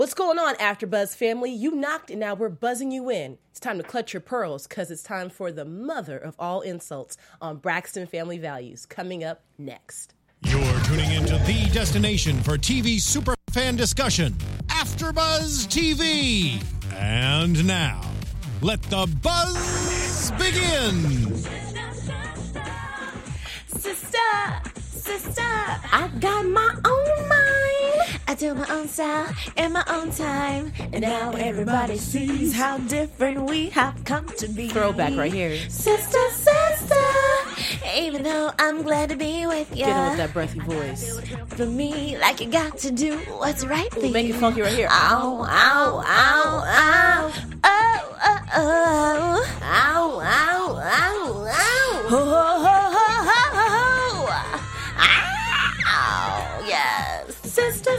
What's going on, AfterBuzz family? You knocked and now we're buzzing you in. It's time to clutch your pearls because it's time for the mother of all insults on Braxton Family Values, coming up next. You're tuning into the destination for TV superfan discussion, AfterBuzz TV. And now, let the buzz begin. Sister, I got my own mind. I do my own style in my own time. And now everybody sees how different we have come to be. Throwback right here. Sister, even though I'm glad to be with you. Get in with that breathy voice. For me, like you got to do what's right for you. Make it funky right here. Ow, ow, ow, ow. Oh, oh, oh. Ow, ow, ow, ow. Ho, ho, ho, ho, ho, ho. Ow, yes. Sister.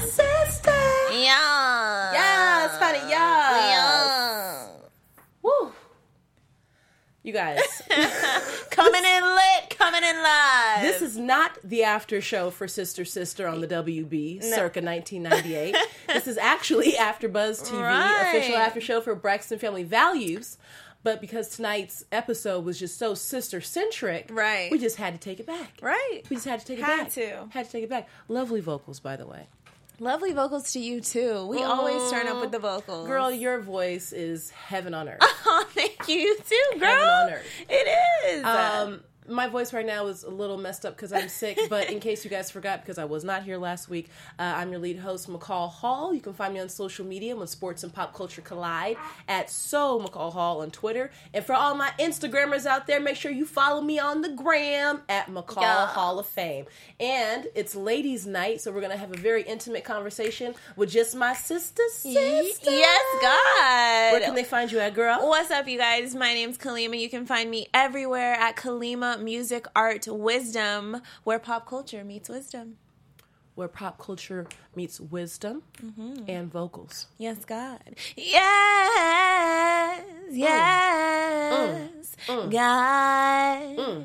Yeah. Yes, honey, yes. Yeah. Woo. You guys. Coming in lit, coming in live. This is not the after show for Sister on the WB, circa 1998. This is actually AfterBuzz TV, official after show for Braxton Family Values. But because tonight's episode was just so sister-centric, right, we just had to take it back. Right. We just had to take it Had back. to. Had to take it back. Lovely vocals, by the way. Lovely vocals to you, too. We always turn up with the vocals. Girl, your voice is heaven on earth. Oh, thank you, too, girl. Heaven on earth. It is. My voice right now is a little messed up because I'm sick, but in case you guys forgot, because I was not here last week, I'm your lead host, McCall Hall. You can find me on social media when sports and pop culture collide at McCall Hall on Twitter. And for all my Instagrammers out there, make sure you follow me on the gram at McCall Hall of Fame. And it's ladies' night, so we're going to have a very intimate conversation with just my sister. Yes, God. Where can they find you at, girl? What's up, you guys? My name's Kalima. You can find me everywhere at Kalima Music, Art, Wisdom, where pop culture meets wisdom. Where pop culture meets wisdom and vocals. Yes, God. Yes. God.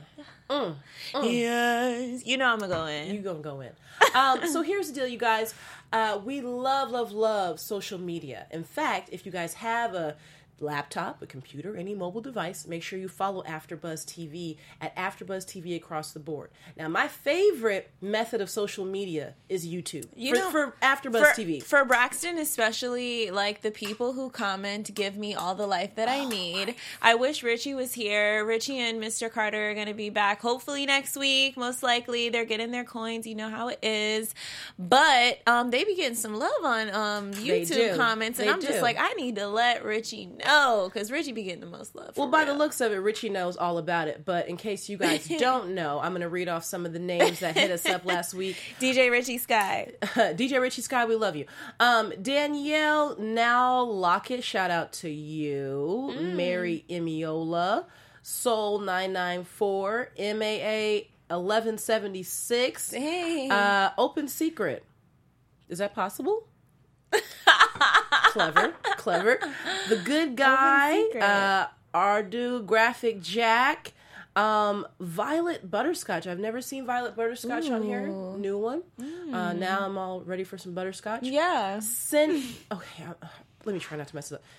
Yes. You know I'm going to go in. You going to go in. So here's the deal, you guys. We love social media. In fact, if you guys have a laptop, a computer, any mobile device, make sure you follow AfterBuzz TV at AfterBuzz TV across the board. Now, my favorite method of social media is YouTube. For AfterBuzz TV. For Braxton, especially, like, the people who comment give me all the life that I need. I wish Richie was here. Richie and Mr. Carter are going to be back hopefully next week. Most likely. They're getting their coins. You know how it is. But they be getting some love on YouTube comments. And I'm just like, I need to let Richie know. Because Richie be getting the most love. Well, by the looks of it, Richie knows all about it. But in case you guys don't know, I'm going to read off some of the names that hit us up last week. DJ Richie Sky. DJ Richie Sky, we love you. Danielle Now Lockett, shout out to you. Mary Emiola. Soul 994. MAA 1176. Dang. Open Secret. Is that possible? Clever. The Good Guy, Ardu, Graphic Jack, Violet Butterscotch. I've never seen Violet Butterscotch on here. New one. Now I'm all ready for some butterscotch. Yeah. Okay, let me try not to mess it up.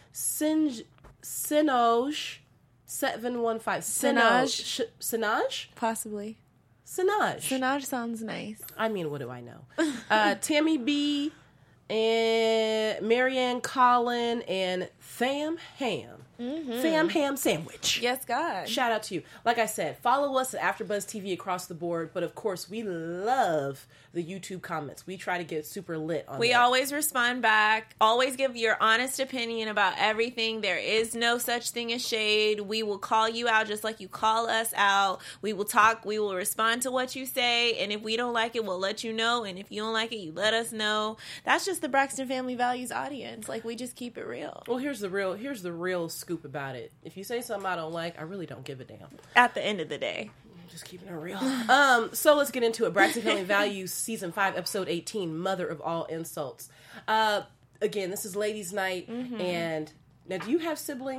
Sinoj 715. Sinaj? Possibly. Sinaj sounds nice. I mean, what do I know? Tammy B, and Marianne Collin, and Fam Ham. Fam Ham Sandwich. Yes, God. Shout out to you. Like I said, follow us at AfterBuzz TV across the board. But of course, we love the YouTube comments. We try to get super lit on We that. always respond back. Always give your honest opinion about everything. There is no such thing as shade. We will call you out just like you call us out. We will talk. We will respond to what you say. And if we don't like it, we'll let you know. And if you don't like it, you let us know. That's just the Braxton Family Values audience. Like, we just keep it real. Well, here's the real scoop about it. If you say something I don't like, I really don't give a damn. At the end of the day. Just keeping it real. So let's get into it. Braxton Family Values, Season 5, Episode 18, Mother of All Insults. Again, this is Ladies' Night, and now, do you have siblings?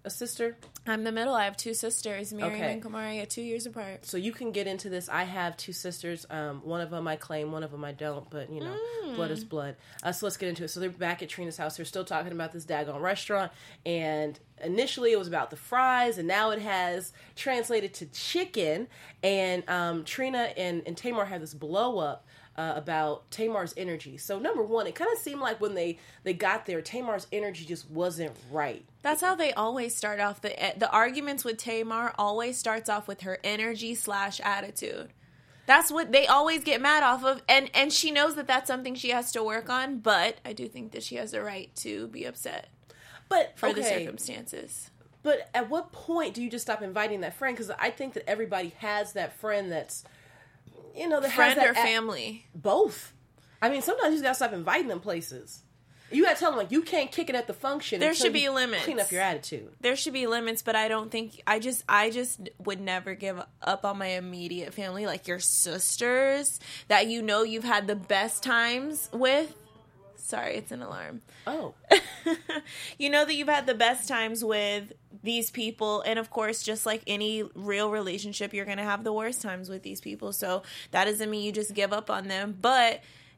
a sister? I'm the middle. I have two sisters, Miriam and Kamari, 2 years apart. So you can get into this. I have two sisters. One of them I claim, one of them I don't, but, you know, blood is blood. So let's get into it. So they're back at Trina's house. They're still talking about this daggone restaurant, and initially it was about the fries, and now it has translated to chicken, and Trina and Tamar have this blow-up about Tamar's energy. So number one, it kind of seemed like when they got there, Tamar's energy just wasn't right. That's how they always start off. The arguments with Tamar always starts off with her energy / attitude. That's what they always get mad off of. And she knows that that's something she has to work on, but I do think that she has the right to be upset for the circumstances. But at what point do you just stop inviting that friend? Because I think that everybody has that friend that's, you know, that friend has that or family. Both. I mean, sometimes you just gotta stop inviting them places. You gotta tell them, like, you can't kick it at the function. There should be limits. Clean up your attitude. There should be limits, but I don't think I just would never give up on my immediate family, like your sisters that you know you've had the best times with. Sorry, it's an alarm. Oh. You know that you've had the best times with these people, and of course, just like any real relationship, you're going to have the worst times with these people, so that doesn't mean you just give up on them, but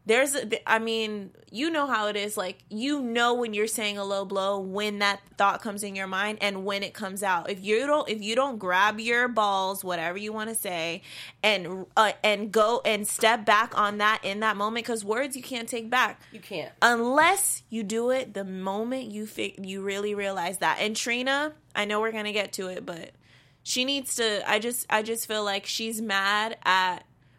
you know how it is, like, you know when you're saying a low blow, when that thought comes in your mind, and when it comes out. If you don't grab your balls, whatever you want to say, and go and step back on that in that moment, because words you can't take back. You can't. Unless you do it the moment you really realize that. And Trina, I know we're going to get to it, but she needs to, I just feel like she's mad at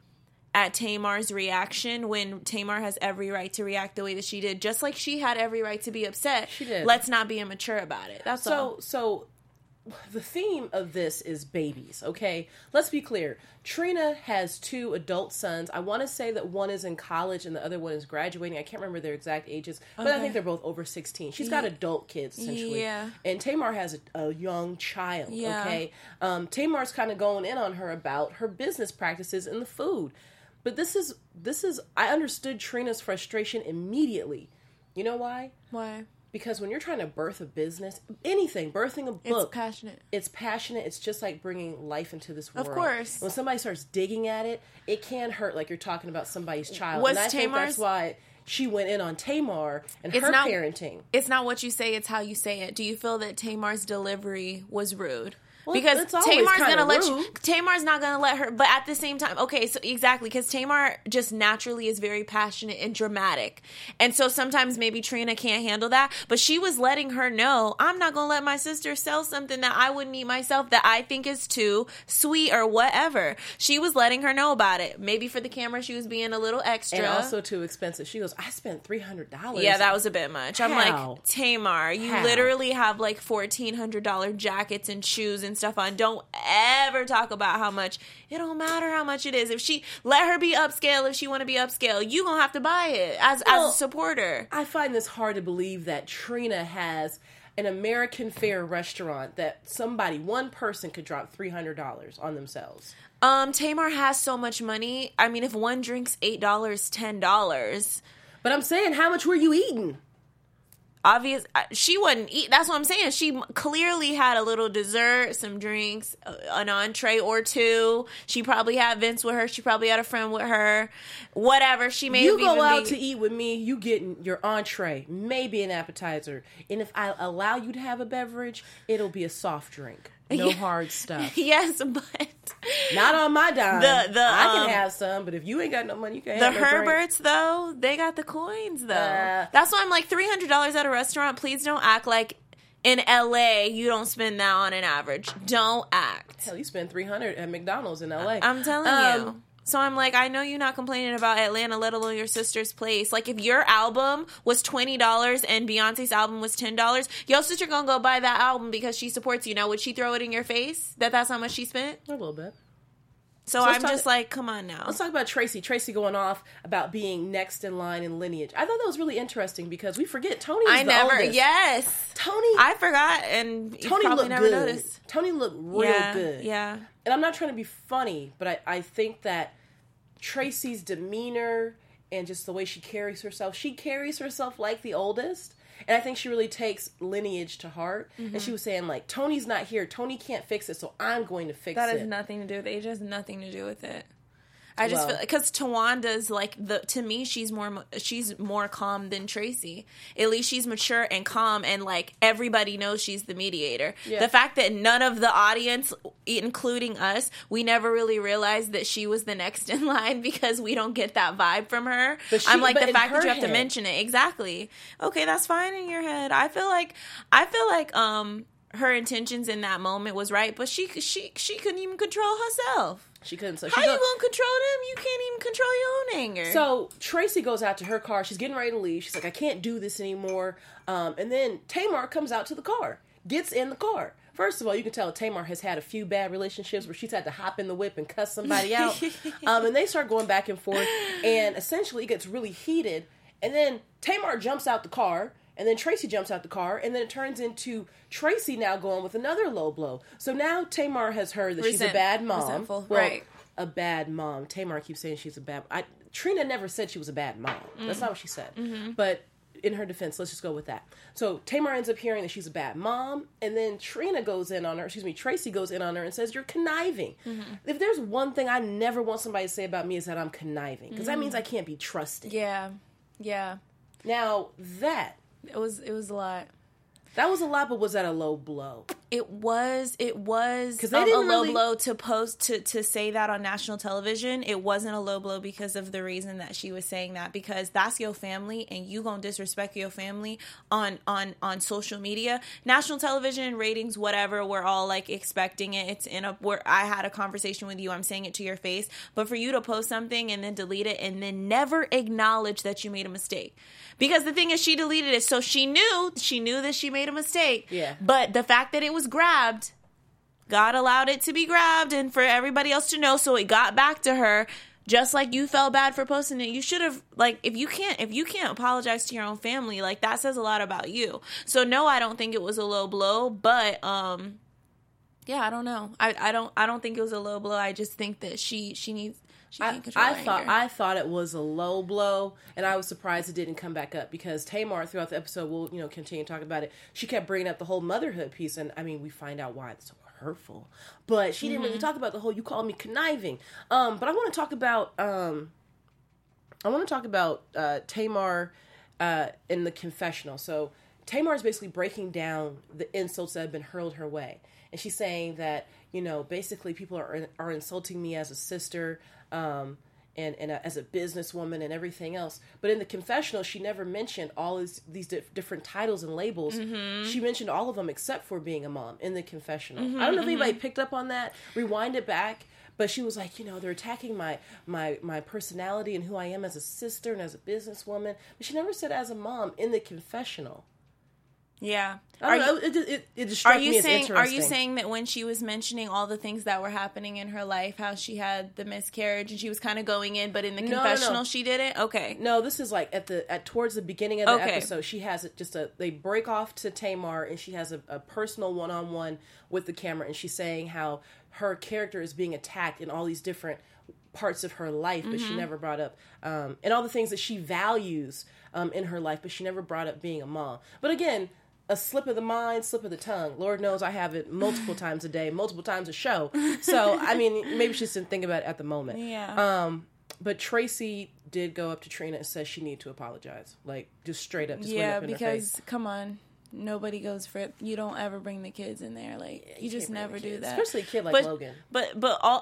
Tamar's reaction when Tamar has every right to react the way that she did. Just like she had every right to be upset. She did. Let's not be immature about it. That's all. So the theme of this is babies, okay? Let's be clear. Trina has 2 adult sons. I want to say that one is in college and the other one is graduating. I can't remember their exact ages, but I think they're both over 16. She's got adult kids, essentially. Yeah. And Tamar has a young child, yeah. Okay? Tamar's kind of going in on her about her business practices in the food. But this is I understood Trina's frustration immediately. You know why? Why? Because when you're trying to birth a business, anything, birthing a book. It's passionate. It's just like bringing life into this world. Of course. When somebody starts digging at it, it can hurt, like you're talking about somebody's child. Was and I think that's why she went in on Tamar and her parenting. It's not what you say, it's how you say it. Do you feel that Tamar's delivery was rude? Well, because Tamar's not gonna let her, but at the same time, okay, so exactly, because Tamar just naturally is very passionate and dramatic, and so sometimes maybe Trina can't handle that, but she was letting her know, I'm not gonna let my sister sell something that I wouldn't eat myself, that I think is too sweet or whatever. She was letting her know about it. Maybe for the camera she was being a little extra. And also too expensive. She goes, I spent $300. Yeah, that was a bit much. I'm like, Tamar, you literally have like $1,400 jackets and shoes and stuff on. Don't ever talk about how much. It don't matter how much it is. If she let her be upscale, if she want to be upscale, you gonna have to buy it as a supporter. I find this hard to believe that Trina has an American fare restaurant that one person could drop $300 on themselves. Tamar has so much money. I mean, if one drinks $8, $10. But I'm saying, how much were you eating? She wouldn't eat. That's what I'm saying. She clearly had a little dessert, some drinks, an entree or two. She probably had Vince with her. She probably had a friend with her. Whatever. She may have go out to eat with me, you getting your entree, maybe an appetizer. And if I allow you to have a beverage, it'll be a soft drink. No hard stuff. Yes, but not on my dime. I can have some, but if you ain't got no money, you can't have no drink. The Herberts, though, they got the coins, though. That's why I'm like, $300 at a restaurant, please don't act like in LA you don't spend that on an average. Don't act. Hell, you spend $300 at McDonald's in LA. I'm telling you. So I'm like, I know you're not complaining about Atlanta, let alone your sister's place. Like, if your album was $20 and Beyonce's album was $10, your sister gonna go buy that album because she supports you. Now, would she throw it in your face that's how much she spent? A little bit. So I'm just like, come on now. Let's talk about Tracy. Tracy going off about being next in line in lineage. I thought that was really interesting because we forget Tony is the oldest. Yes. Tony. I forgot, and you Tony probably looked never good. noticed. Tony looked real good. Yeah. And I'm not trying to be funny, but I think that Tracy's demeanor and just the way she carries herself like the oldest. And I think she really takes lineage to heart. And she was saying, like, Tony's not here. Tony can't fix it, so I'm going to fix it. That has nothing to do with age. Has nothing to do with it. I just feel because Tawanda's like to me she's more calm than Tracy. At least she's mature and calm, and like everybody knows she's the mediator. Yeah. The fact that none of the audience, including us, we never really realized that she was the next in line because we don't get that vibe from her. I'm like, the fact that you have to mention it. Exactly. Okay, that's fine in your head. I feel like her intentions in that moment was right, but she couldn't even control herself. She couldn't. So how you gonna control them? You can't even control your own anger. So Tracy goes out to her car. She's getting ready to leave. She's like, I can't do this anymore. And then Tamar comes out to the car, gets in the car. First of all, you can tell Tamar has had a few bad relationships where she's had to hop in the whip and cuss somebody out. And they start going back and forth, and essentially it gets really heated. And then Tamar jumps out the car. And then Tracy jumps out the car, and then it turns into Tracy now going with another low blow. So now Tamar has heard that she's a bad mom. Resentful. Well, right. A bad mom. Tamar keeps saying she's a bad... Trina never said she was a bad mom. That's not what she said. But in her defense, let's just go with that. So Tamar ends up hearing that she's a bad mom, and then Tracy goes in on her and says, you're conniving. If there's one thing I never want somebody to say about me is that I'm conniving, because that means I can't be trusted. Yeah. Now, It was a lot. That was a lot, but was that a low blow? It was a low blow to post to say that on national television. It wasn't a low blow because of the reason that she was saying that, because that's your family and you gonna disrespect your family on social media. National television ratings, whatever, we're all like expecting it. It's where I had a conversation with you, I'm saying it to your face. But for you to post something and then delete it and then never acknowledge that you made a mistake. Because the thing is, she deleted it, so she knew that she made a mistake. Yeah. But the fact that it was grabbed, God allowed it to be grabbed and for everybody else to know, so it got back to her. Just like you felt bad for posting it, you should have, like, if you can't apologize to your own family, like, that says a lot about you. So no, I don't think it was a low blow, but yeah, I don't know. I don't think it was a low blow. I just think that she needs. I thought it was a low blow, and I was surprised it didn't come back up, because Tamar, throughout the episode, we'll continue to talk about it, she kept bringing up the whole motherhood piece, and I mean, we find out why it's so hurtful, but she didn't really talk about the whole "you call me conniving." But I want to talk about Tamar in the confessional. So Tamar is basically breaking down the insults that have been hurled her way, and she's saying that basically people are insulting me as a sister. And as a businesswoman and everything else. But in the confessional, she never mentioned all these different titles and labels. She mentioned all of them except for being a mom in the confessional. I don't know if anybody picked up on that. Rewind it back. But she was like, they're attacking my personality and who I am as a sister and as a businesswoman. But she never said as a mom in the confessional. Yeah. It just struck me as interesting. Are you saying that when she was mentioning all the things that were happening in her life, how she had the miscarriage and she was kind of going in, but in the confessional she did it? Okay. No, this is like towards the beginning of the episode. She has they break off to Tamar, and she has a personal one-on-one with the camera, and she's saying how her character is being attacked in all these different parts of her life, but she never brought up and all the things that she values in her life, but she never brought up being a mom. But again, a slip of the mind, slip of the tongue. Lord knows I have it multiple times a day, multiple times a show. So, I mean, maybe she just didn't think about it at the moment. Yeah. But Tracy did go up to Trina and says she needed to apologize. Like, just straight up. Just went up in her face. Come on. Nobody goes for it. You don't ever bring the kids in there. Like, you just never do that. Especially a kid like Logan. But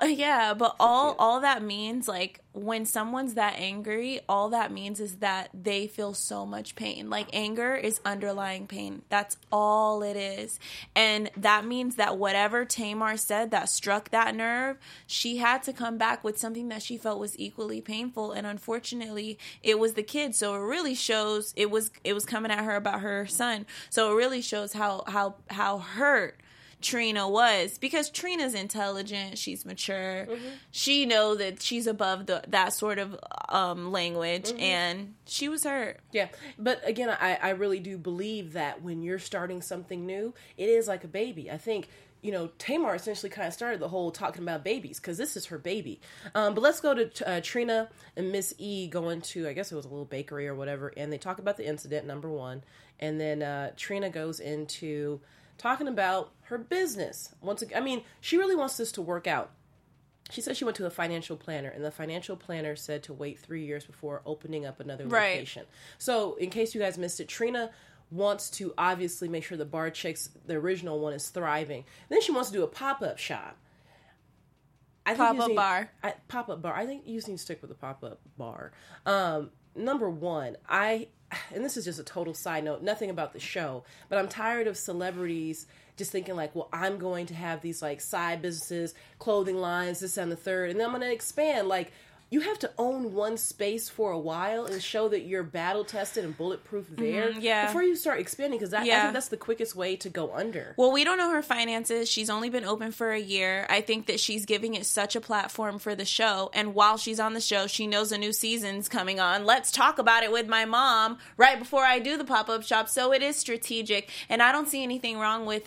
all that means, like, when someone's that angry, all that means is that they feel so much pain. Like, anger is underlying pain. That's all it is. And that means that whatever Tamar said that struck that nerve, she had to come back with something that she felt was equally painful. And unfortunately, it was the kid. So it really shows it was coming at her about her son. So it really shows how hurt Trina was, because Trina's intelligent, she's mature, she know that she's above that sort of language, and she was hurt. Yeah, but again, I really do believe that when you're starting something new, it is like a baby. I think Tamar essentially kind of started the whole talking about babies, because this is her baby. But let's go to Trina and Miss E going to, I guess it was a little bakery or whatever, and they talk about the incident, number one. And then Trina goes into talking about her business. Once again, I mean, she really wants this to work out. She said she went to a financial planner, and the financial planner said to wait 3 years before opening up another location. So, in case you guys missed it, Trina wants to obviously make sure the Bar Chicks, the original one, is thriving. Then she wants to do a pop-up shop. Pop-up bar. Pop-up bar. I think you just need to stick with the pop-up bar. Number one, and this is just a total side note, nothing about the show, but I'm tired of celebrities just thinking like, well, I'm going to have these like side businesses, clothing lines, this and the third, and then I'm going to expand. Like, you have to own one space for a while and show that you're battle tested and bulletproof there before you start expanding, because I think that's the quickest way to go under. Well, we don't know her finances. She's only been open for a year. I think that she's giving it such a platform for the show, and while she's on the show, she knows a new season's coming on. Let's talk about it with my mom right before I do the pop-up shop. So it is strategic, and I don't see anything wrong with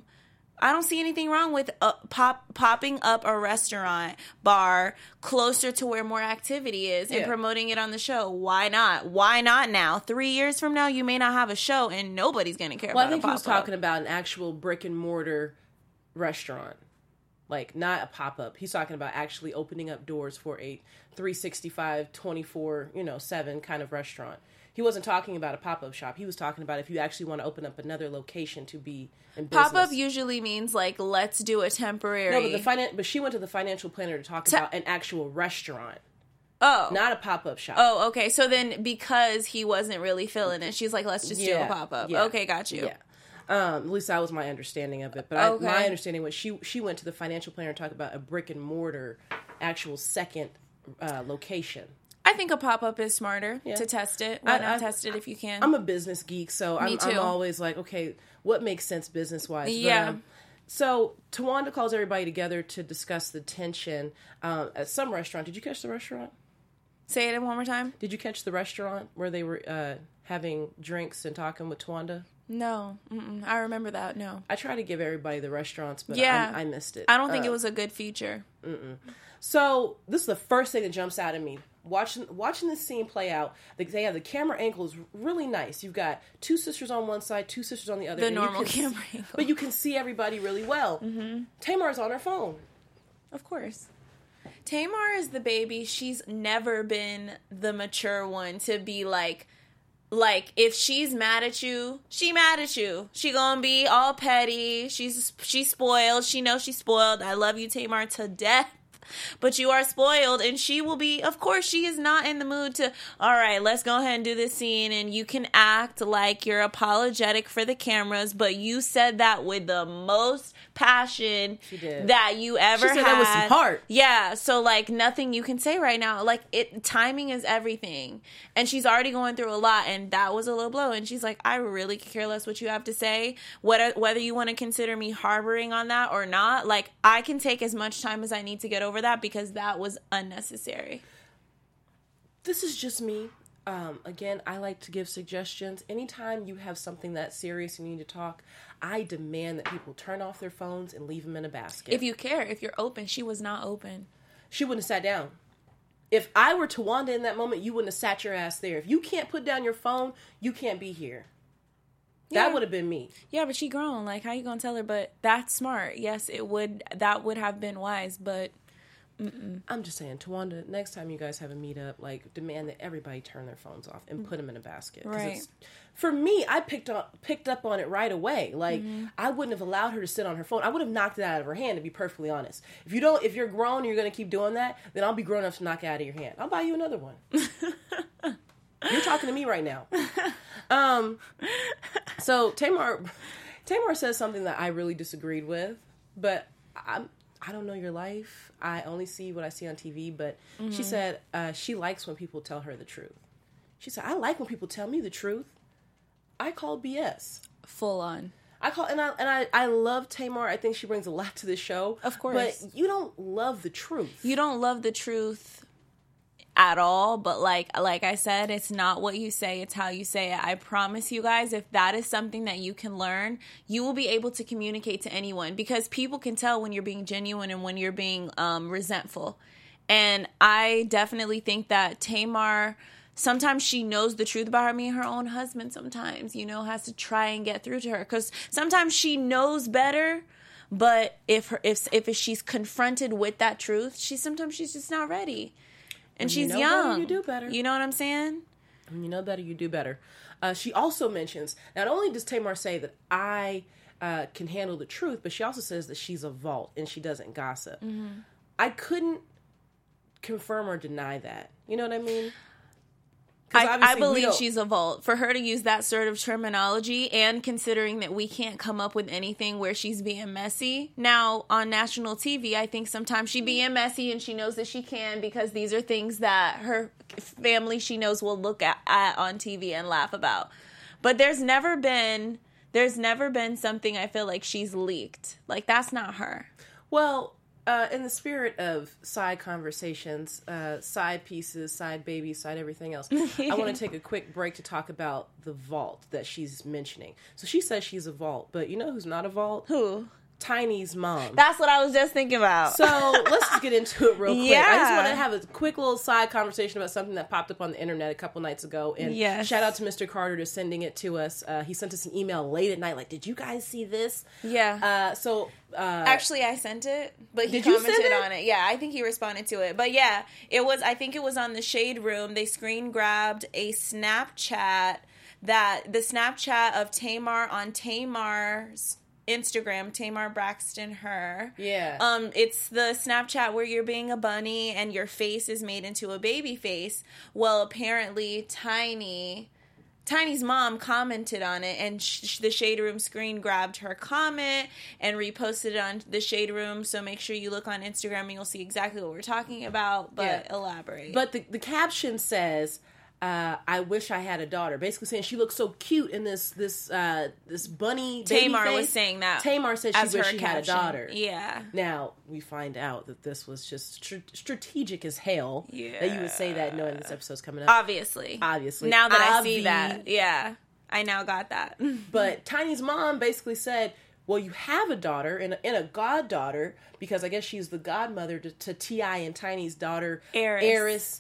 popping up a restaurant bar closer to where more activity is and promoting it on the show. Why not? Why not now? 3 years from now, you may not have a show and nobody's going to care about a pop-up. Well, I think he was talking about an actual brick and mortar restaurant. Like, not a pop-up. He's talking about actually opening up doors for a 365, 24/7 kind of restaurant. He wasn't talking about a pop-up shop. He was talking about if you actually want to open up another location to be in business. Pop-up usually means, like, let's do a temporary... No, but she went to the financial planner to talk about an actual restaurant. Oh. Not a pop-up shop. Oh, okay. So then because he wasn't really feeling it, she's like, let's just do a pop-up. Yeah. Okay, got you. Yeah. At least that was my understanding of it. But my understanding was she went to the financial planner to talk about a brick-and-mortar actual second location. I think a pop-up is smarter to test it. Why not test it if you can? I'm a business geek, so I'm always like, okay, what makes sense business-wise? Yeah. But, so Tawanda calls everybody together to discuss the tension at some restaurant. Did you catch the restaurant? Say it one more time. Did you catch the restaurant where they were having drinks and talking with Tawanda? No. I remember that, no. I try to give everybody the restaurants, but I missed it. I don't think it was a good feature. So this is the first thing that jumps out at me. Watching this scene play out, they have the camera angle is really nice. You've got two sisters on one side, two sisters on the other. The normal camera angle. But you can see everybody really well. Mm-hmm. Tamar's on her phone. Of course. Tamar is the baby. She's never been the mature one to be like, if she's mad at you, she mad at you. She gonna be all petty. She's spoiled. She knows she's spoiled. I love you, Tamar, to death. But you are spoiled, and she will be, of course, she is not in the mood to, all right, let's go ahead and do this scene, and you can act like you're apologetic for the cameras, but you said that with the most passion that you ever had. She said that with some heart. Yeah, so, like, nothing you can say right now. Like, timing is everything, and she's already going through a lot, and that was a low blow, and she's like, I really care less what you have to say, whether you want to consider me harboring on that or not. Like, I can take as much time as I need to get over that because that was unnecessary. This is just me. Again, I like to give suggestions. Anytime you have something that serious and you need to talk, I demand that people turn off their phones and leave them in a basket. If you care, if you're open. She was not open. She wouldn't have sat down. If I were Tawanda in that moment, you wouldn't have sat your ass there. If you can't put down your phone, you can't be here. Yeah. That would have been me. Yeah, but she grown. Like, how you gonna tell her? But that's smart. Yes, that would have been wise, but... I'm just saying, Tawanda, next time you guys have a meetup, like, demand that everybody turn their phones off and put them in a basket. Right. For me, I picked up on it right away. Like, I wouldn't have allowed her to sit on her phone. I would have knocked it out of her hand, to be perfectly honest. If you're grown and you're going to keep doing that, then I'll be grown enough to knock it out of your hand. I'll buy you another one. You're talking to me right now. So Tamar says something that I really disagreed with, but I don't know your life. I only see what I see on TV, but she said she likes when people tell her the truth. She said, I like when people tell me the truth. I call BS. Full on. I love Tamar. I think she brings a lot to the show. Of course. But you don't love the truth. You don't love the truth at all, but like I said, it's not what you say, it's how you say it. I promise you guys, if that is something that you can learn, you will be able to communicate to anyone, because people can tell when you're being genuine and when you're being resentful. And I definitely think that Tamar sometimes she knows the truth about her. I mean, her own husband sometimes, you know, has to try and get through to her because sometimes she knows better. But if she's confronted with that truth, she's just not ready, and she's young. Better, you do better. You know what I'm saying? When you know better, you do better. She also mentions, not only does Tamar say that I can handle the truth, but she also says that she's a vault and she doesn't gossip. Mm-hmm. I couldn't confirm or deny that. You know what I mean? I believe she's a vault. For her to use that sort of terminology, and considering that we can't come up with anything where she's being messy. Now, on national TV, I think sometimes she's being messy and she knows that she can because these are things that her family she knows will look at on TV and laugh about. But there's never been something I feel like she's leaked. Like, that's not her. Well, in the spirit of side conversations, side pieces, side babies, side everything else, I want to take a quick break to talk about the vault that she's mentioning. So she says she's a vault, but you know who's not a vault? Who? Tiny's mom. That's what I was just thinking about. So let's just get into it real quick. Yeah. I just want to have a quick little side conversation about something that popped up on the internet a couple nights ago. And shout out to Mr. Carter to sending it to us. He sent us an email late at night like, did you guys see this? Yeah. Actually, I sent it, but he commented on it. Yeah, I think he responded to it. But yeah, I think it was on the Shade Room. They screen grabbed a Snapchat the Snapchat of Tamar on Tamar's Instagram, Tamar Braxton Her. Yeah. It's the Snapchat where you're being a bunny and your face is made into a baby face. Well, apparently Tiny's mom commented on it, and the Shade Room screen grabbed her comment and reposted it on the Shade Room. So make sure you look on Instagram and you'll see exactly what we're talking about. But elaborate. But the caption says, I wish I had a daughter. Basically saying she looks so cute in this bunny baby Tamar face. was saying that. Tamar said she wished she had a daughter. Yeah. Now, we find out that this was just strategic as hell. Yeah. That you would say that knowing this episode's coming up. Obviously. Now that I see that. Yeah. I now got that. But Tiny's mom basically said, well, you have a daughter and a goddaughter, because I guess she's the godmother to T.I. and Tiny's daughter, Eris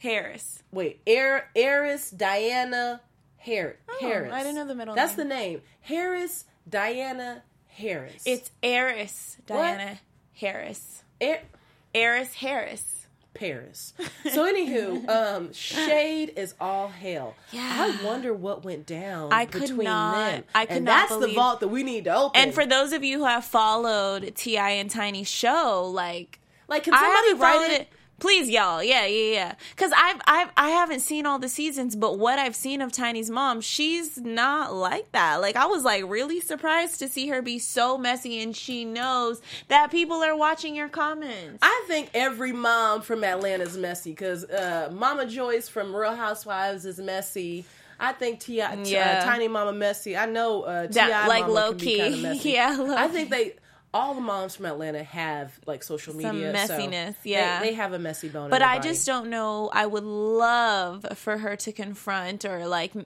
Diana Harris. I didn't know the middle That's name. the name. Harris Diana Harris. It's Eris Diana Harris. Eris Harris. Paris. So anywho, Shade is all hell. Yeah. I wonder what went down between them. That's the vault that we need to open. And for those of you who have followed T.I. and Tiny's show, like can somebody write it? Please, y'all. Yeah. Because I haven't seen all the seasons, but what I've seen of Tiny's mom, she's not like that. Like, I was like really surprised to see her be so messy, and she knows that people are watching your comments. I think every mom from Atlanta is messy, because Mama Joyce from Real Housewives is messy. I think Tiny Mama messy. I know T.I. like Mama low can key. be kind of messy. Yeah, I think all the moms from Atlanta have like social media. Some messiness, so yeah. They have a messy bone. But I just don't know. I would love for her to confront or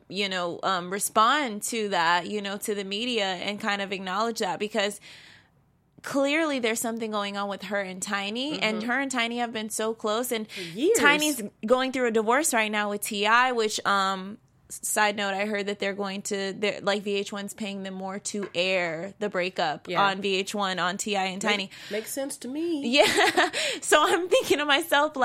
respond to that, to the media and kind of acknowledge that, because clearly there's something going on with her and Tiny, and her and Tiny have been so close. And Tiny's going through a divorce right now with T.I., which side note, I heard that VH1's paying them more to air the breakup on VH1 on T.I. and Tiny. Makes sense to me. Yeah. So I'm thinking to myself,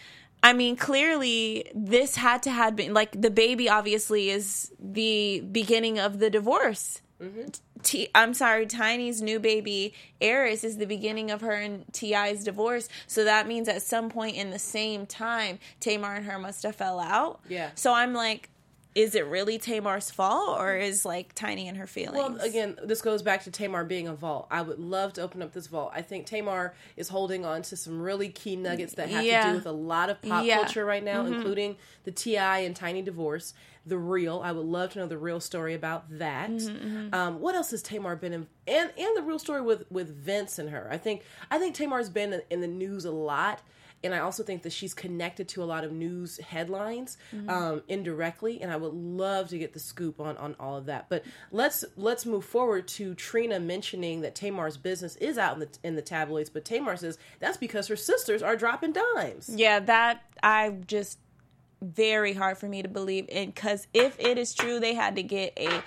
clearly this had to have been, the baby obviously is the beginning of the divorce. Mm-hmm. Tiny's new baby, Eris, is the beginning of her and T.I.'s divorce. So that means at some point in the same time, Tamar and her must have fell out. Yeah. So I'm like, is it really Tamar's fault, or is Tiny and her feelings? Well, again, this goes back to Tamar being a vault. I would love to open up this vault. I think Tamar is holding on to some really key nuggets that have to do with a lot of pop culture right now, including the T.I. and Tiny divorce. The real. I would love to know the real story about that. What else has Tamar been in? And the real story with Vince and her. I think Tamar's been in the news a lot. And I also think that she's connected to a lot of news headlines indirectly, and I would love to get the scoop on all of that. But let's move forward to Trina mentioning that Tamar's business is out in the tabloids, but Tamar says that's because her sisters are dropping dimes. Yeah, that I just very hard for me to believe in, because if it is true, they had to get a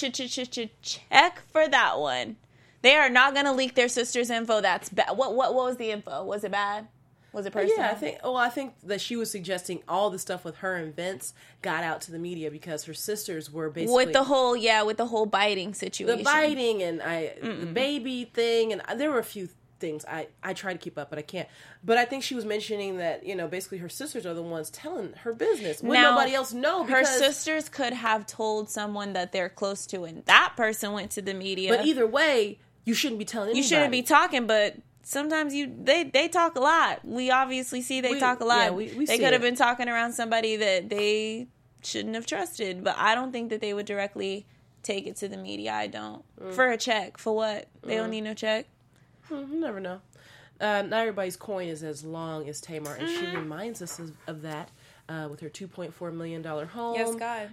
check for that one. They are not going to leak their sister's info. That's bad. What was the info? Was it bad? Was it personal? Yeah, I think that she was suggesting all the stuff with her and Vince got out to the media because her sisters were basically with the whole biting situation, the biting and the baby thing, and there were a few things I try to keep up, but I can't. But I think she was mentioning that basically her sisters are the ones telling her business when nobody else know. Because her sisters could have told someone that they're close to, and that person went to the media. But either way, you shouldn't be telling anybody. You shouldn't be talking, but sometimes they talk a lot. We obviously see they talk a lot. Yeah, we they could have been talking around somebody that they shouldn't have trusted, but I don't think that they would directly take it to the media. I don't. For a check. For what? They don't need no check? You never know. Not everybody's coin is as long as Tamar, and she reminds us of that with her $2.4 million home. Yes, God.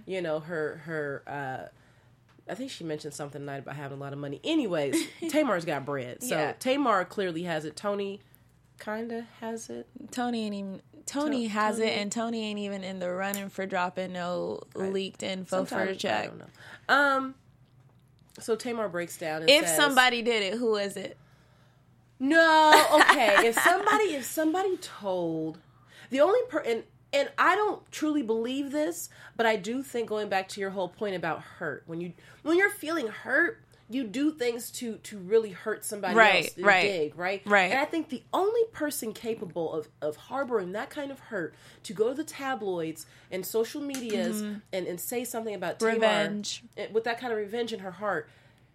Her I think she mentioned something tonight about having a lot of money. Anyways, Tamar's got bread. So Tamar clearly has it. Tony kind of has it. Tony has it, and Tony ain't even in the running for dropping no leaked info for a check. I don't know. So Tamar breaks down and if says, somebody did it, who is it? No, okay. if somebody told the only and I don't truly believe this, but I do think, going back to your whole point about hurt, when you're feeling hurt, you do things to really hurt somebody else. Right. And I think the only person capable of harboring that kind of hurt to go to the tabloids and social medias and say something about revenge, Tamar, with that kind of revenge in her heart,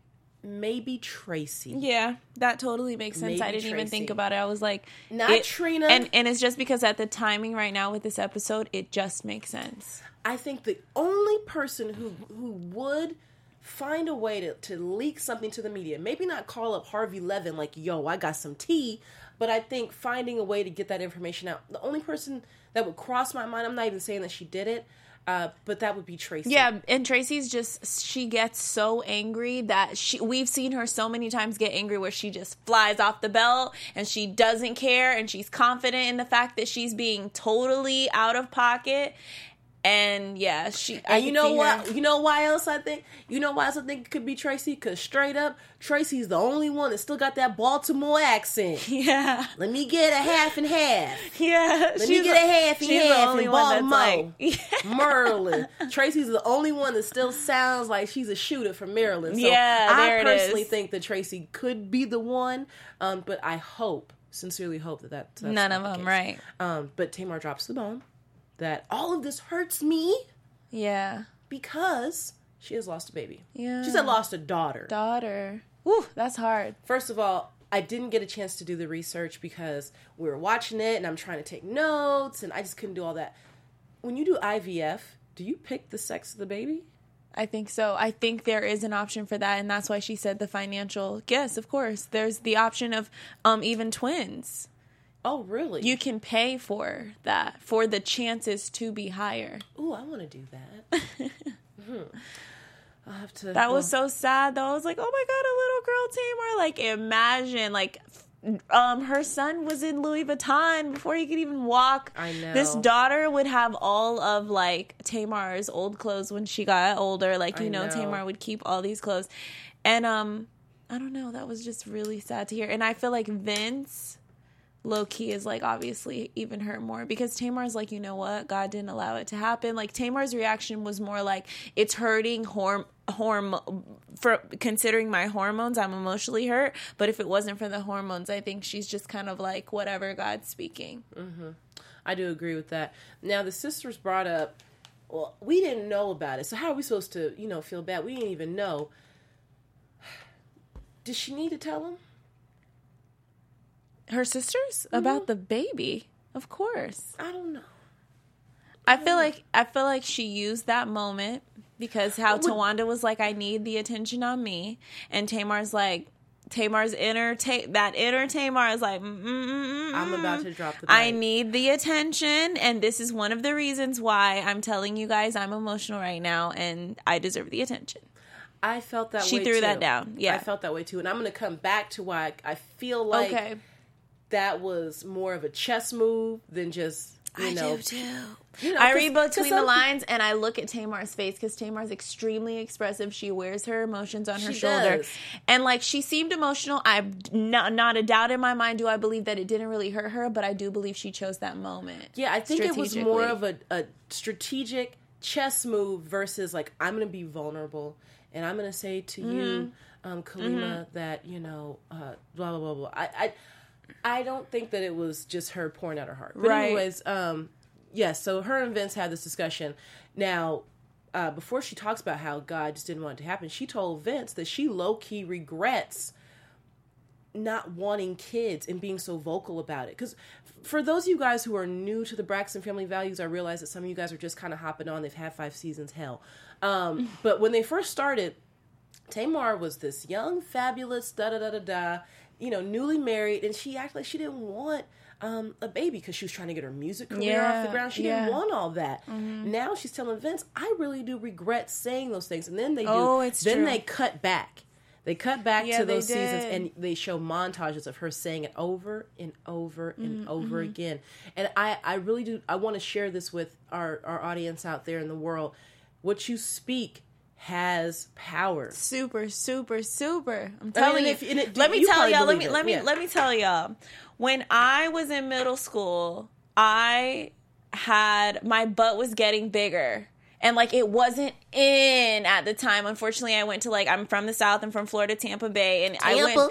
maybe Tracy. Yeah, that totally makes sense. Maybe I didn't even think about it. I was like, not Trina. And it's just because at the timing right now with this episode, it just makes sense. I think the only person who would find a way to leak something to the media, maybe not call up Harvey Levin like, yo, I got some tea, but I think finding a way to get that information out, the only person that would cross my mind, I'm not even saying that she did it, but that would be Tracy. Yeah, and Tracy's she gets so angry that we've seen her so many times get angry where she just flies off the belt and she doesn't care, and she's confident in the fact that she's being totally out of pocket. And yeah, you know why else I think it could be Tracy? Because straight up, Tracy's the only one that still got that Baltimore accent. Yeah. Let me get a half and half. Yeah. Let me get a half and half in Baltimore. Maryland. Tracy's the only one that still sounds like she's a shooter from Maryland. So I personally think that Tracy could be the one, but I sincerely hope that's none of them, right? But Tamar drops the bomb that all of this hurts me. Yeah. Because she has lost a baby. Yeah. She's lost a daughter. Whew, that's hard. First of all, I didn't get a chance to do the research because we were watching it and I'm trying to take notes and I just couldn't do all that. When you do IVF, do you pick the sex of the baby? I think so. I think there is an option for that, and that's why she said the financial. Yes, of course. There's the option of even twins. Oh, really? You can pay for that, for the chances to be higher. Ooh, I want to do that. I'll have to. That was so sad, though. I was like, oh my God, a little girl Tamar. Like, imagine, her son was in Louis Vuitton before he could even walk. I know. This daughter would have all of, Tamar's old clothes when she got older. Tamar would keep all these clothes. And, I don't know. That was just really sad to hear. And I feel like Vince, low-key, is, obviously even hurt more. Because Tamar's like, you know what? God didn't allow it to happen. Tamar's reaction was more like, it's hurting for considering my hormones, I'm emotionally hurt. But if it wasn't for the hormones, I think she's just kind of like, whatever, God's speaking. Mm-hmm. I do agree with that. Now, the sisters brought up, well, we didn't know about it. So how are we supposed to, feel bad? We didn't even know. Did she need to tell them? Her sisters? Mm-hmm. About the baby? Of course. I don't know. I feel like she used that moment because Tawanda was like, I need the attention on me. And Tamar's like, inner Tamar is like, I'm about to drop the bite. I need the attention, and this is one of the reasons why I'm telling you guys I'm emotional right now, and I deserve the attention. I felt that way too. She threw that down. Yeah. I felt that way too. And I'm going to come back to why I feel like that was more of a chess move than just You know, do too. You know, I read between the lines and I look at Tamar's face because Tamar's extremely expressive. She wears her emotions on her shoulder. Does. And like she seemed emotional. I'm not a doubt in my mind do I believe that it didn't really hurt her, but I do believe she chose that moment. Yeah, I think it was more of a strategic chess move versus like, I'm going to be vulnerable and I'm going to say to you, Khalima, that, you know, blah, blah, blah, blah. I don't think that it was just her pouring out her heart. But anyways, yes, so her and Vince had this discussion. Now, before she talks about how God just didn't want it to happen, she told Vince that she low-key regrets not wanting kids and being so vocal about it. Because for those of you guys who are new to the Braxton Family Values, I realize that some of you guys are just kind of hopping on. They've had 5 seasons, hell. But when they first started, Tamar was this young, fabulous, da-da-da-da-da, you know, newly married, and she acted like she didn't want a baby because she was trying to get her music career off the ground. She didn't want all that. Now she's telling Vince, I really do regret saying those things. And then they they cut back. They cut back to those seasons, and they show montages of her saying it over and over and over again. And I really do, I want to share this with our audience out there in the world. What you speak has power. Super, super, super. I'm telling you. Let me tell y'all. When I was in middle school, my butt was getting bigger. And, like, it wasn't in at the time. Unfortunately, I went to, like, I'm from the South. I'm from Florida, Tampa Bay. And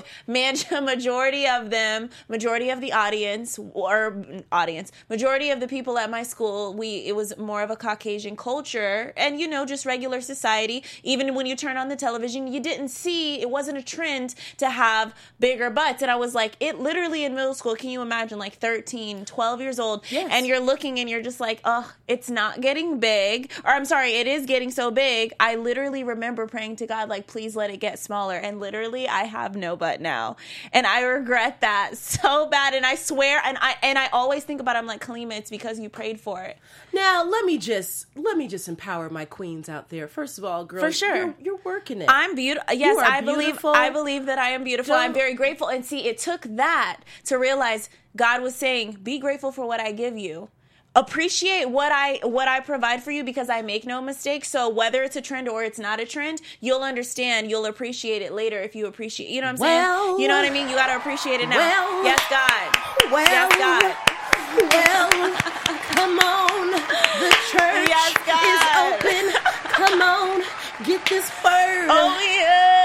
majority of the audience, majority of the people at my school, it was more of a Caucasian culture. And, you know, just regular society. Even when you turn on the television, it wasn't a trend to have bigger butts. And I was like, it literally in middle school, can you imagine, like, 13, 12 years old? Yes. And you're looking and you're just like, oh, it's not getting big. Or I'm sorry, it is getting so big. I literally remember praying to God, like, please let it get smaller. And literally, I have no butt now. And I regret that so bad. And I swear, and I always think about it, I'm like, Khalima, it's because you prayed for it. Now, let me just empower my queens out there. First of all, girl, for sure, you're working it. I'm beautiful. Yes, I believe that I am beautiful. I'm very grateful. And see, it took that to realize God was saying, be grateful for what I give you. Appreciate what I provide for you because I make no mistakes. So whether it's a trend or it's not a trend, you'll understand. You'll appreciate it later if you appreciate. You know what I'm saying? You know what I mean? You got to appreciate it now. Yes, God. Yes, God. Well, come on. The church is open. Come on. Get this word. Oh, yes.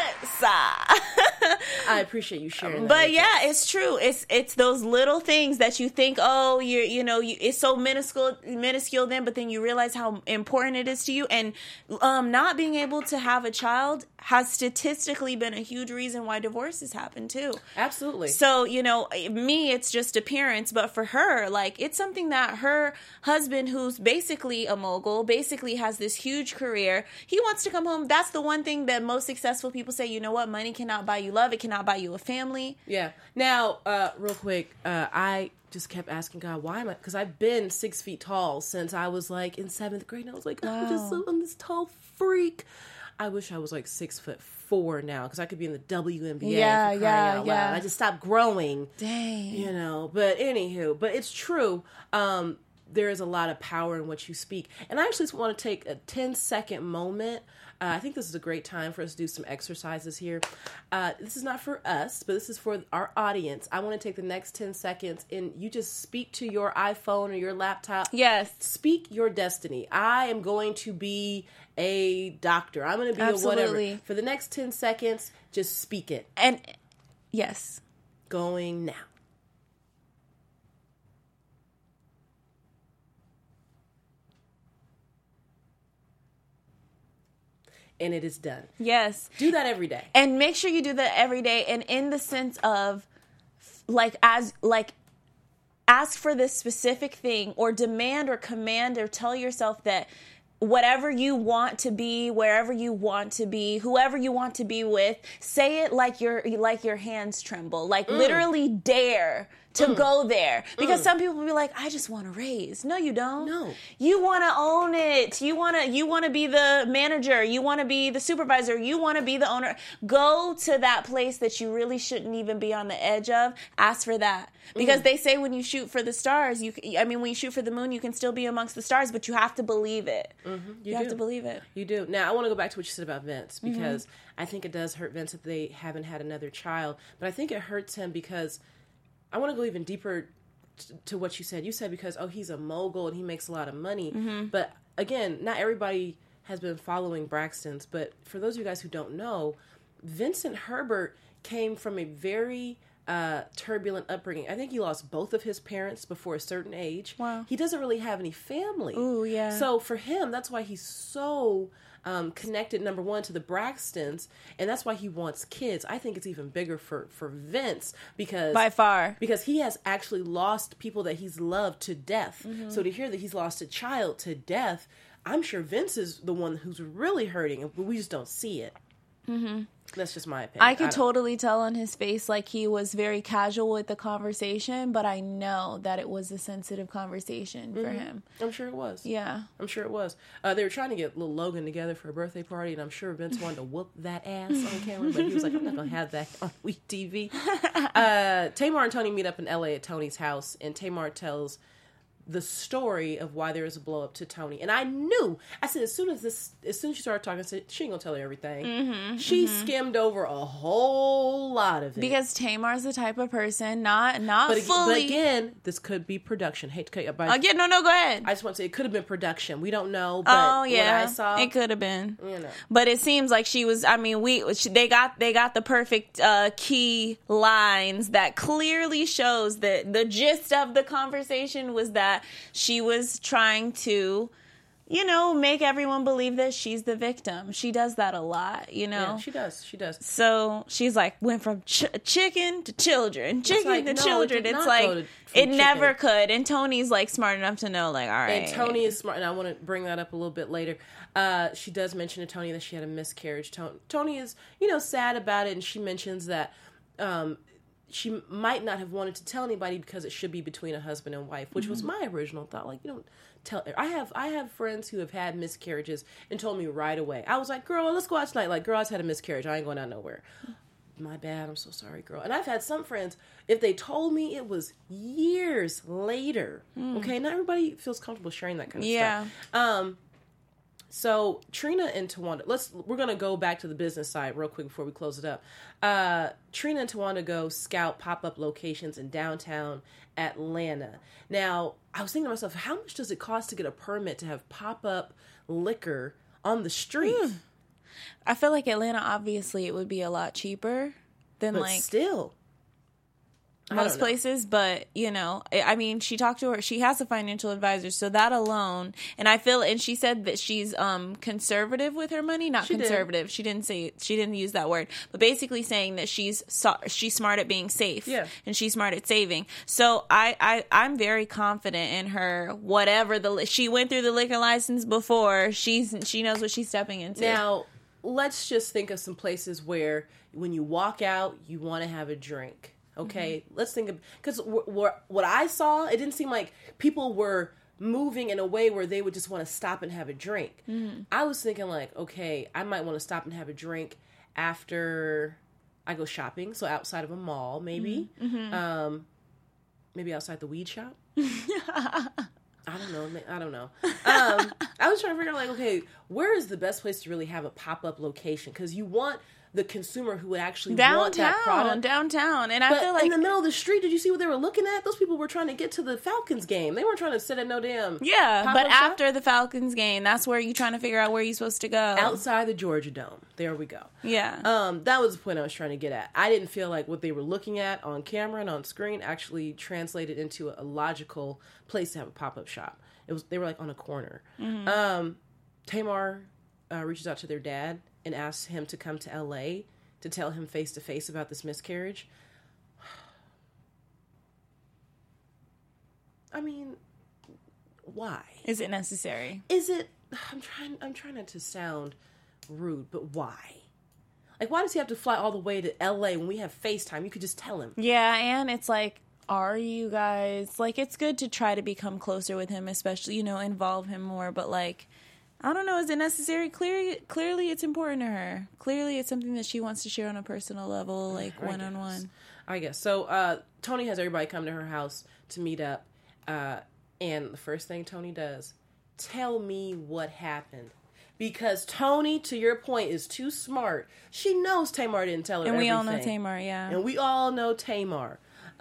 I appreciate you sharing that. But yeah, it's true. It's those little things that you think, oh, it's so minuscule then, but then you realize how important it is to you. And not being able to have a child has statistically been a huge reason why divorces happen too. Absolutely. So, me, it's just appearance, but for her, like, it's something that her husband, who's basically a mogul, basically has this huge career, he wants to come home. That's the one thing that most successful people say, you know what, money cannot buy you love, it cannot buy you a family. Yeah. Now, real quick, I just kept asking God, why am I? Because I've been 6 feet tall since I was like in 7th grade. And I was like, wow. I'm this tall freak. I wish I was like 6'4" now because I could be in the WNBA. Yeah. I just stopped growing. Dang. But anywho, but it's true. There is a lot of power in what you speak. And I actually just want to take a 10-second moment. I think this is a great time for us to do some exercises here. This is not for us, but this is for our audience. I want to take the next 10 seconds and you just speak to your iPhone or your laptop. Yes. Speak your destiny. I am going to be a doctor. I'm going to be a whatever. For the next 10 seconds, just speak it. And yes. Going now. And it is done. Yes. Do that every day. And make sure you do that every day. And in the sense of, ask for this specific thing or demand or command or tell yourself that whatever you want to be, wherever you want to be, whoever you want to be with, say it like your hands tremble. Like literally dare to go there. Because some people will be like, I just want to raise. No, you don't. No. You want to own it. You want to be the manager. You want to be the supervisor. You want to be the owner. Go to that place that you really shouldn't even be on the edge of. Ask for that. Because they say when you shoot for the stars, when you shoot for the moon, you can still be amongst the stars, but you have to believe it. You have to believe it. You do. Now, I want to go back to what you said about Vince, because I think it does hurt Vince that they haven't had another child. But I think it hurts him because I want to go even deeper to what you said. You said because, he's a mogul and he makes a lot of money. But again, not everybody has been following Braxton's. But for those of you guys who don't know, Vincent Herbert came from a very turbulent upbringing. I think he lost both of his parents before a certain age. Wow. He doesn't really have any family. Ooh, yeah. So for him, that's why he's so connected, number one, to the Braxtons, and that's why he wants kids. I think it's even bigger for Vince because by far, because he has actually lost people that he's loved to death. So to hear that he's lost a child to death, I'm sure Vince is the one who's really hurting, but we just don't see it. That's just my opinion. I could totally tell on his face like he was very casual with the conversation, but I know that it was a sensitive conversation for him. I'm sure it was. Yeah. I'm sure it was. They were trying to get little Logan together for a birthday party, and I'm sure Vince wanted to whoop that ass on camera, but he was like, I'm not going to have that on Week TV. Tamar and Tony meet up in L.A. at Tony's house, and Tamar tells the story of why there was a blow up to Tony. And I said, as soon as she started talking, I said, she ain't gonna tell you everything. She skimmed over a whole lot of it. Because Tamar's the type of person, not fully. But again, this could be production. Hate to cut you up. No, go ahead. I just want to say it could have been production. We don't know, but what I saw, it could have been. You know. But it seems like she was, they got the perfect key lines that clearly shows that the gist of the conversation was that she was trying to, make everyone believe that she's the victim. She does that a lot, Yeah, she does. So she's like, went from chicken to children, children. It's like, it never could. And Tony's like smart enough to know, like, all right. And Tony is smart, and I want to bring that up a little bit later. She does mention to Tony that she had a miscarriage. Tony is, sad about it, and she mentions that she might not have wanted to tell anybody because it should be between a husband and wife, which was my original thought. Like, you don't tell. I have friends who have had miscarriages and told me right away. I was like, girl, let's go out tonight. Like, girl, I just had a miscarriage. I ain't going out nowhere. My bad. I'm so sorry, girl. And I've had some friends, if they told me it was years later, okay, not everybody feels comfortable sharing that kind of stuff. So Trina and Tawanda, we're going to go back to the business side real quick before we close it up. Trina and Tawanda go scout pop-up locations in downtown Atlanta. Now, I was thinking to myself, how much does it cost to get a permit to have pop-up liquor on the street? I feel like Atlanta, obviously, it would be a lot cheaper than but still. most places, but she talked to her, she has a financial advisor, so that alone, and she said that she's conservative with her money, not conservative. She didn't use that word, but basically saying that she's smart at being safe, and she's smart at saving. So I'm very confident in her. Whatever she went through the liquor license before, she knows what she's stepping into. Now, let's just think of some places where when you walk out, you want to have a drink. Okay, let's think of, because what I saw, it didn't seem like people were moving in a way where they would just want to stop and have a drink. I was thinking like, okay, I might want to stop and have a drink after I go shopping. So outside of a mall, maybe, maybe outside the weed shop. I don't know. I was trying to figure out like, okay, where is the best place to really have a pop-up location? Because you want the consumer who would actually want that product. Downtown. And but I feel like in the middle of the street, did you see what they were looking at? Those people were trying to get to the Falcons game. They weren't trying to sit at no damn but after the Falcons game, that's where you're trying to figure out where you're supposed to go. Outside the Georgia Dome. There we go. Yeah. That was the point I was trying to get at. I didn't feel like what they were looking at on camera and on screen actually translated into a logical place to have a pop-up shop. They were like on a corner. Tamar reaches out to their dad and asks him to come to LA to tell him face to face about this miscarriage. I mean, why? Is it necessary? I'm trying not to sound rude, but why? Like, why does he have to fly all the way to LA when we have FaceTime? You could just tell him. Yeah, and it's like, are you guys, like, it's good to try to become closer with him, especially, involve him more, but, like, I don't know, is it necessary? Clearly it's important to her. Clearly it's something that she wants to share on a personal level, like, one-on-one. I guess. So, Tony has everybody come to her house to meet up, and the first thing Tony does, tell me what happened. Because Tony, to your point, is too smart. She knows Tamar didn't tell her everything. And we all know Tamar, yeah. And we all know Tamar.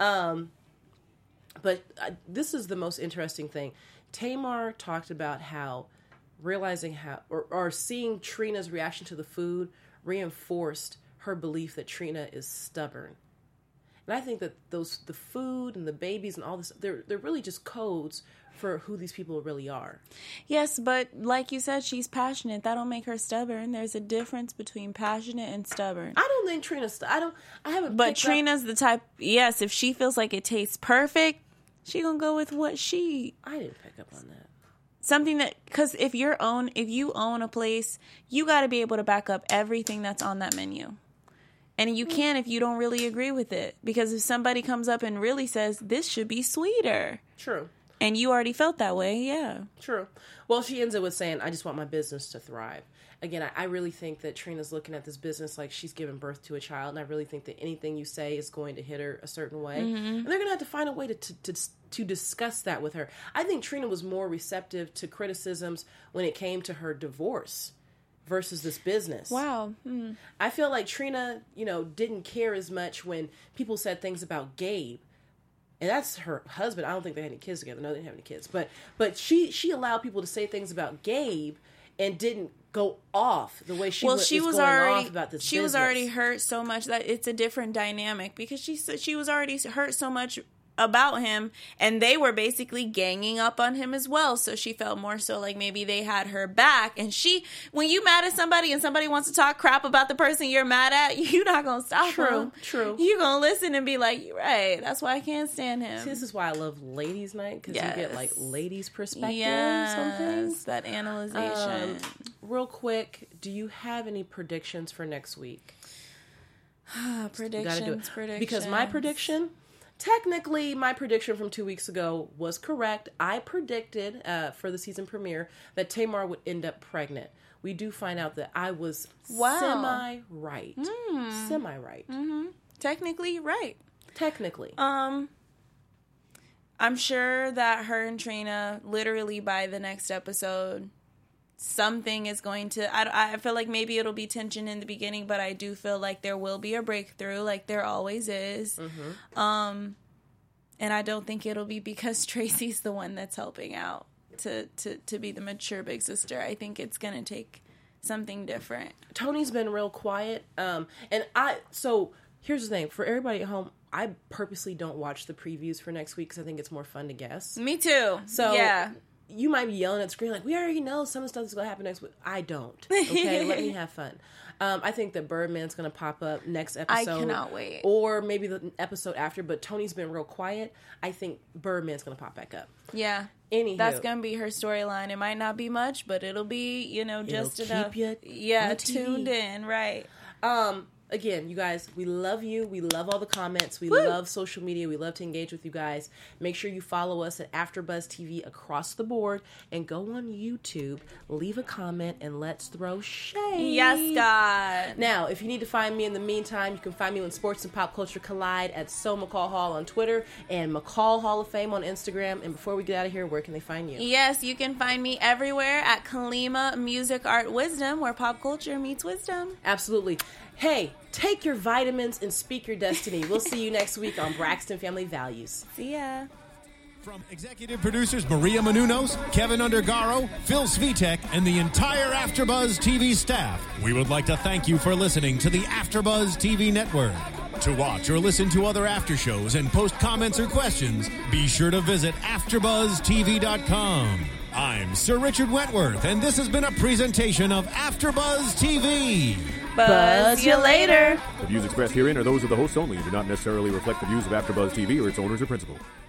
But this is the most interesting thing. Tamar talked about how realizing how, or seeing Trina's reaction to the food reinforced her belief that Trina is stubborn. And I think that the food and the babies and all this, they're really just codes for who these people really are. Yes, but like you said, she's passionate. That don't make her stubborn. There's a difference between passionate and stubborn. I don't think Trina's... I haven't... But Trina's the type... Yes, if she feels like it tastes perfect, she gonna go with what she... I didn't pick up on that. Something that... Because if you own a place, you got to be able to back up everything that's on that menu. And you can if you don't really agree with it. Because if somebody comes up and really says, this should be sweeter. True. And you already felt that way, yeah. True. Well, she ends it with saying, I just want my business to thrive. Again, I really think that Trina's looking at this business like she's giving birth to a child. And I really think that anything you say is going to hit her a certain way. Mm-hmm. And they're going to have to find a way to discuss that with her. I think Trina was more receptive to criticisms when it came to her divorce versus this business. Wow. I feel like Trina, didn't care as much when people said things about Gabe. And that's her husband. I don't think they had any kids together. No, they didn't have any kids. But she allowed people to say things about Gabe and didn't go off the way she was going off about this business. She was already hurt so much that it's a different dynamic because she was already hurt so much about him, and they were basically ganging up on him as well. So she felt more so like maybe they had her back. And when you mad at somebody and somebody wants to talk crap about the person you're mad at, you're not gonna stop them. True. You're gonna listen and be like, you're right. That's why I can't stand him. See, this is why I love Ladies Night, because you get like ladies' perspectives on things. That analyzation. Real quick, do you have any predictions for next week? Predictions. Because my prediction. Technically, my prediction from 2 weeks ago was correct. I predicted for the season premiere that Tamar would end up pregnant. We do find out that I was semi-right. Semi-right. Mm-hmm. Technically, right. Technically. I'm sure that her and Trina, literally by the next episode, something is going to... I feel like maybe it'll be tension in the beginning, but I do feel like there will be a breakthrough, like there always is. Mm-hmm. And I don't think it'll be because Tracy's the one that's helping out to be the mature big sister. I think it's going to take something different. Tony's been real quiet. So here's the thing. For everybody at home, I purposely don't watch the previews for next week because I think it's more fun to guess. Me too. So yeah. You might be yelling at the screen like, we already know some of the stuff is going to happen next week. I don't. Okay? Let me have fun. I think that Birdman's going to pop up next episode. I cannot wait. Or maybe the episode after, but Tony's been real quiet. I think Birdman's going to pop back up. Yeah. Anywho. That's going to be her storyline. It might not be much, but it'll be, just it'll enough. Keep you tuned in, right. Again, you guys, we love you. We love all the comments. We love social media. We love to engage with you guys. Make sure you follow us at AfterBuzz TV across the board and go on YouTube, leave a comment, and let's throw shade. Yes, God. Now, if you need to find me in the meantime, you can find me when Sports and Pop Culture Collide at So McCall Hall on Twitter and McCall Hall of Fame on Instagram. And before we get out of here, where can they find you? Yes, you can find me everywhere at Kalima Music Art Wisdom, where pop culture meets wisdom. Absolutely. Hey, take your vitamins and speak your destiny. We'll see you next week on Braxton Family Values. See ya. From executive producers Maria Menounos, Kevin Undergaro, Phil Svitek, and the entire AfterBuzz TV staff, we would like to thank you for listening to the AfterBuzz TV network. To watch or listen to other after shows and post comments or questions, be sure to visit AfterBuzzTV.com. I'm Sir Richard Wentworth, and this has been a presentation of AfterBuzz TV. Buzz you later. The views expressed herein are those of the hosts only and do not necessarily reflect the views of AfterBuzz TV or its owners or principals.